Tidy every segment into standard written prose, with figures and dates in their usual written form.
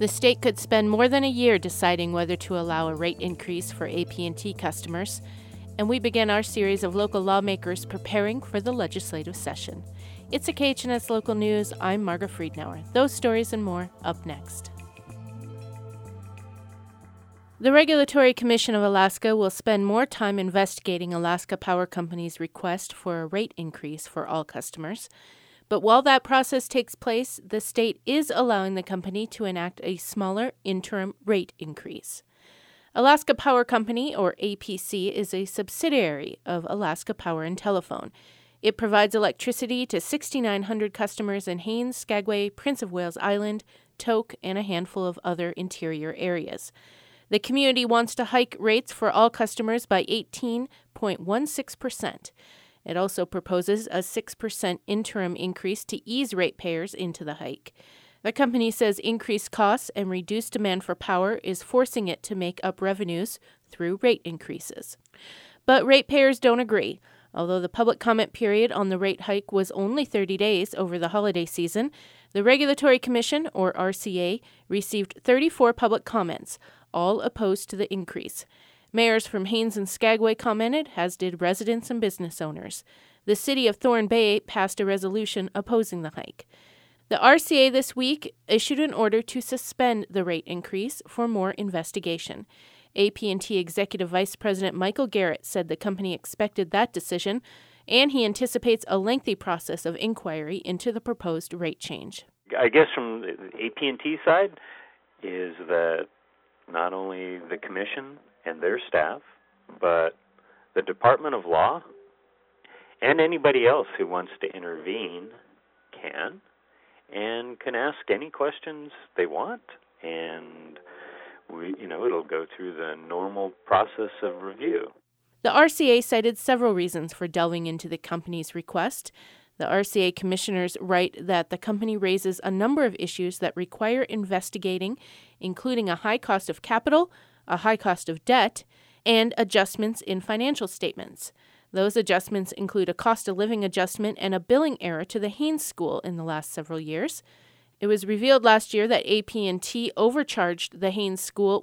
The state could spend more than a year deciding whether to allow a rate increase for AT&T customers, and we begin our series of local lawmakers preparing for the legislative session. It's a KHNS Local News. I'm Marga Friedenauer. Those stories and more up next. The Regulatory Commission of Alaska will spend more time investigating Alaska Power Company's request for a rate increase for all customers. But while that process takes place, the state is allowing the company to enact a smaller interim rate increase. Alaska Power Company, or APC, is a subsidiary of Alaska Power and Telephone. It provides electricity to 6,900 customers in Haines, Skagway, Prince of Wales Island, Tok, and a handful of other interior areas. The community wants to hike rates for all customers by 18.16%. It also proposes a 6% interim increase to ease ratepayers into the hike. The company says increased costs and reduced demand for power is forcing it to make up revenues through rate increases. But ratepayers don't agree. Although the public comment period on the rate hike was only 30 days over the holiday season, the Regulatory Commission, or RCA, received 34 public comments, all opposed to the increase. Mayors from Haines and Skagway commented, as did residents and business owners. The city of Thorne Bay passed a resolution opposing the hike. The RCA this week issued an order to suspend the rate increase for more investigation. AT&T Executive Vice President Michael Garrett said the company expected that decision, and he anticipates a lengthy process of inquiry into the proposed rate change. I guess from the AT&T side is that not only the commission and their staff, but the Department of Law and anybody else who wants to intervene can ask any questions they want, and it'll go through the normal process of review. The RCA cited several reasons for delving into the company's request. The RCA commissioners write that the company raises a number of issues that require investigating, including a high cost of capital, a high cost of debt, and adjustments in financial statements. Those adjustments include a cost of living adjustment and a billing error to the Haines School in the last several years. It was revealed last year that AT&T overcharged the Haines School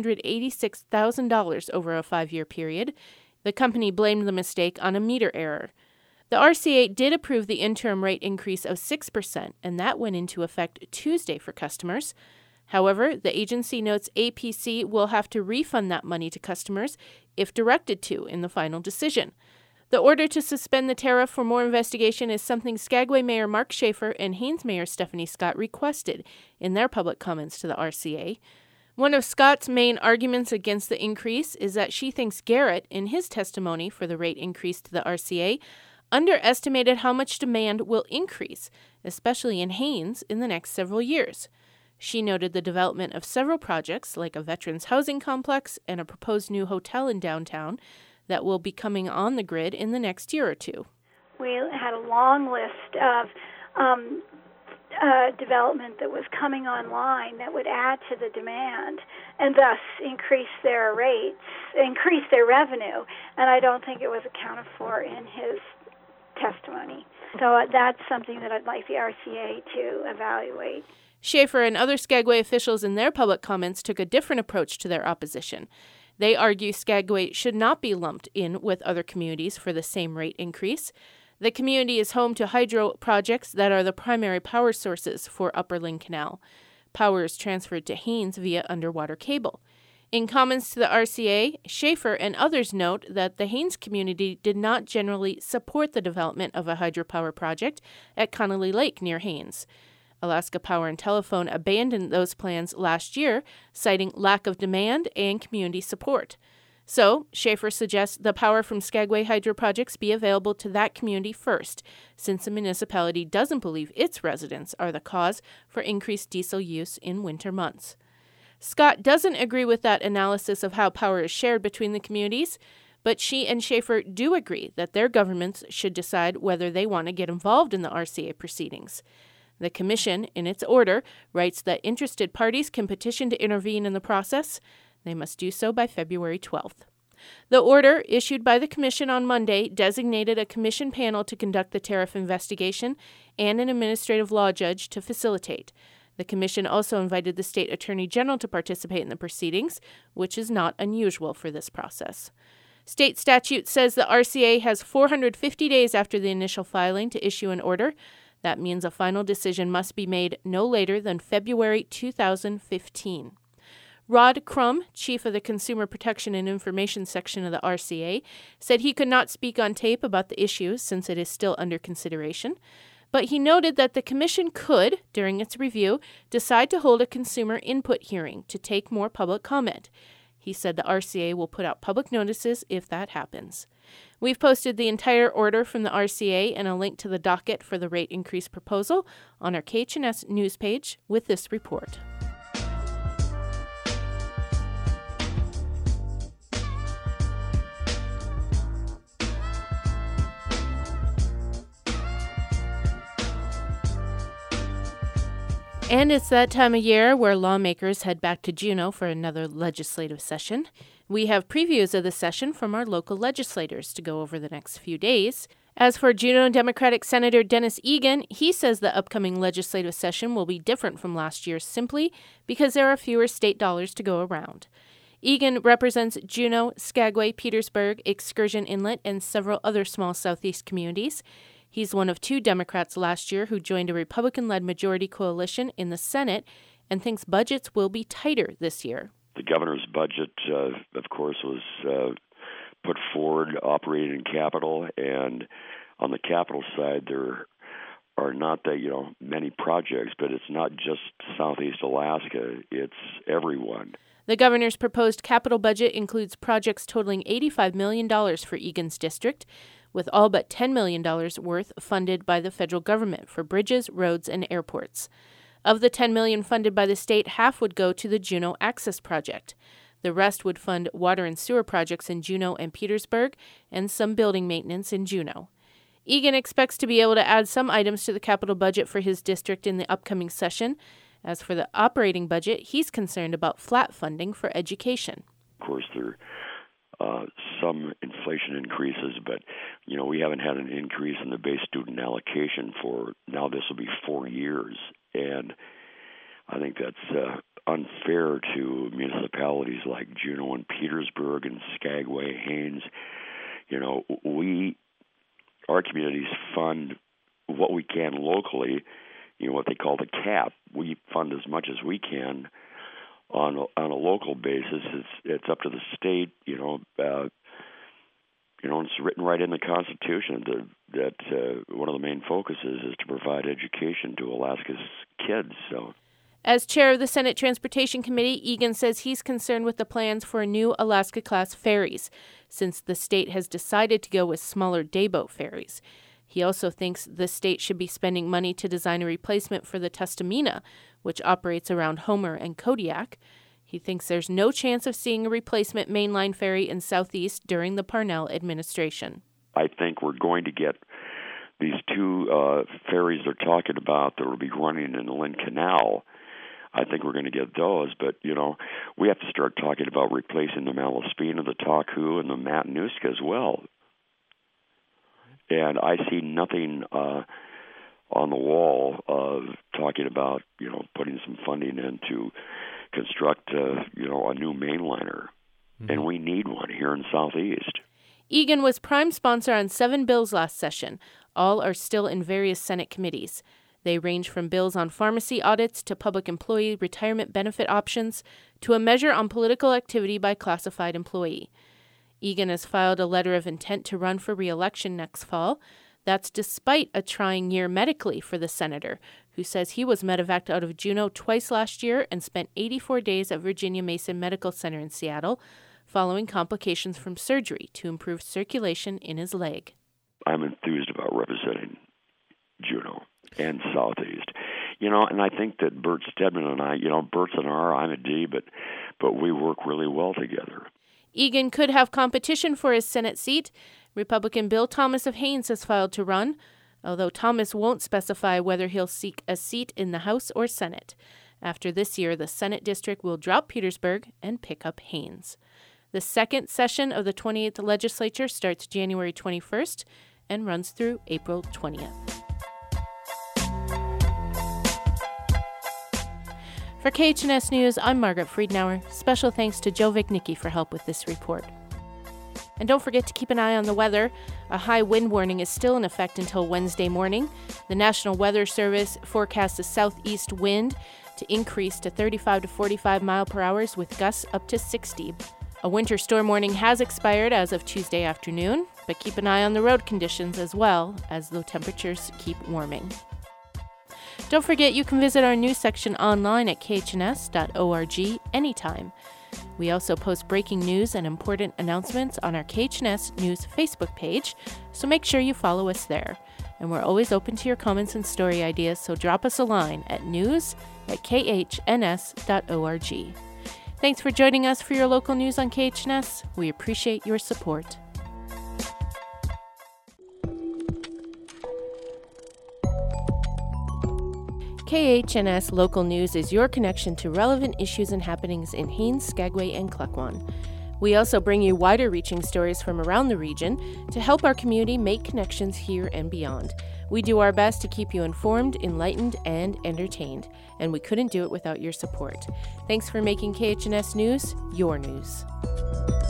$186,000 over a 5-year period. The company blamed the mistake on a meter error. The RCA did approve the interim rate increase of 6%, and that went into effect Tuesday for customers. However, the agency notes APC will have to refund that money to customers if directed to in the final decision. The order to suspend the tariff for more investigation is something Skagway Mayor Mark Schaefer and Haines Mayor Stephanie Scott requested in their public comments to the RCA. One of Scott's main arguments against the increase is that she thinks Garrett, in his testimony for the rate increase to the RCA, underestimated how much demand will increase, especially in Haines, in the next several years. She noted the development of several projects, like a veterans housing complex and a proposed new hotel in downtown, that will be coming on the grid in the next year or two. We had a long list of development that was coming online that would add to the demand and thus increase their rates, increase their revenue, and I don't think it was accounted for in his testimony. So that's something that I'd like the RCA to evaluate. Schaefer and other Skagway officials in their public comments took a different approach to their opposition. They argue Skagway should not be lumped in with other communities for the same rate increase. The community is home to hydro projects that are the primary power sources for Upper Lynn Canal. Power is transferred to Haines via underwater cable. In comments to the RCA, Schaefer and others note that the Haines community did not generally support the development of a hydropower project at Connolly Lake near Haines. Alaska Power and Telephone abandoned those plans last year, citing lack of demand and community support. So, Schaefer suggests the power from Skagway hydro projects be available to that community first, since the municipality doesn't believe its residents are the cause for increased diesel use in winter months. Scott doesn't agree with that analysis of how power is shared between the communities, but she and Schaefer do agree that their governments should decide whether they want to get involved in the RCA proceedings. The Commission, in its order, writes that interested parties can petition to intervene in the process. They must do so by February 12th. The order, issued by the Commission on Monday, designated a Commission panel to conduct the tariff investigation and an administrative law judge to facilitate. The commission also invited the state attorney general to participate in the proceedings, which is not unusual for this process. State statute says the RCA has 450 days after the initial filing to issue an order. That means a final decision must be made no later than February 2015. Rod Crum, chief of the Consumer Protection and Information section of the RCA, said he could not speak on tape about the issue since it is still under consideration, but he noted that the commission could, during its review, decide to hold a consumer input hearing to take more public comment. He said the RCA will put out public notices if that happens. We've posted the entire order from the RCA and a link to the docket for the rate increase proposal on our KHNS news page with this report. And it's that time of year where lawmakers head back to Juneau for another legislative session. We have previews of the session from our local legislators to go over the next few days. As for Juneau Democratic Senator Dennis Egan, he says the upcoming legislative session will be different from last year's simply because there are fewer state dollars to go around. Egan represents Juneau, Skagway, Petersburg, Excursion Inlet, and several other small southeast communities. He's one of 2 Democrats last year who joined a Republican-led majority coalition in the Senate and thinks budgets will be tighter this year. The governor's budget, of course, was put forward operating capital, and on the capital side, there are not that many projects, but it's not just Southeast Alaska; it's everyone. The governor's proposed capital budget includes projects totaling $85 million for Egan's district, with all but $10 million worth funded by the federal government for bridges, roads, and airports. Of the $10 million funded by the state, half would go to the Juneau Access Project. The rest would fund water and sewer projects in Juneau and Petersburg and some building maintenance in Juneau. Egan expects to be able to add some items to the capital budget for his district in the upcoming session. As for the operating budget, he's concerned about flat funding for education. Of course, there some inflation increases, but we haven't had an increase in the base student allocation for now. This will be 4 years, and I think that's unfair to municipalities like Juneau and Petersburg and Skagway, Haines. Our communities fund what we can locally. What they call the cap. We fund as much as we can on a local basis. It's up to the state. It's written right in the Constitution that one of the main focuses is to provide education to Alaska's kids. So, as chair of the Senate Transportation Committee, Egan says he's concerned with the plans for new Alaska-class ferries, since the state has decided to go with smaller dayboat ferries. He also thinks the state should be spending money to design a replacement for the Tustumena, which operates around Homer and Kodiak. He thinks there's no chance of seeing a replacement mainline ferry in Southeast during the Parnell administration. I think we're going to get these 2 ferries they're talking about that will be running in the Lynn Canal. I think we're going to get those, but, we have to start talking about replacing the Malaspina, the Taku, and the Matanuska as well. And I see nothing on the wall of talking about, putting some funding in to construct, a new mainliner. Mm-hmm. And we need one here in Southeast. Egan was prime sponsor on 7 bills last session. All are still in various Senate committees. They range from bills on pharmacy audits to public employee retirement benefit options to a measure on political activity by classified employee. Egan has filed a letter of intent to run for re-election next fall. That's despite a trying year medically for the senator, who says he was medevaced out of Juneau twice last year and spent 84 days at Virginia Mason Medical Center in Seattle, following complications from surgery to improve circulation in his leg. I'm enthused about representing Juneau and Southeast. And I think that Bert Stedman and I, Bert's an R, I'm a D, but we work really well together. Egan could have competition for his Senate seat. Republican Bill Thomas of Haines has filed to run, although Thomas won't specify whether he'll seek a seat in the House or Senate. After this year, the Senate district will drop Petersburg and pick up Haines. The second session of the 28th legislature starts January 21st and runs through April 20th. For KHNS News, I'm Margaret Friedenauer. Special thanks to Joe Vignicki for help with this report. And don't forget to keep an eye on the weather. A high wind warning is still in effect until Wednesday morning. The National Weather Service forecasts a southeast wind to increase to 35 to 45 mile per hour with gusts up to 60. A winter storm warning has expired as of Tuesday afternoon, but keep an eye on the road conditions as well as the temperatures keep warming. Don't forget you can visit our news section online at khns.org anytime. We also post breaking news and important announcements on our KHNS News Facebook page, so make sure you follow us there. And we're always open to your comments and story ideas, so drop us a line at news@khns.org. Thanks for joining us for your local news on KHNS. We appreciate your support. KHNS Local News is your connection to relevant issues and happenings in Haines, Skagway, and Klukwan. We also bring you wider-reaching stories from around the region to help our community make connections here and beyond. We do our best to keep you informed, enlightened, and entertained, and we couldn't do it without your support. Thanks for making KHNS News your news.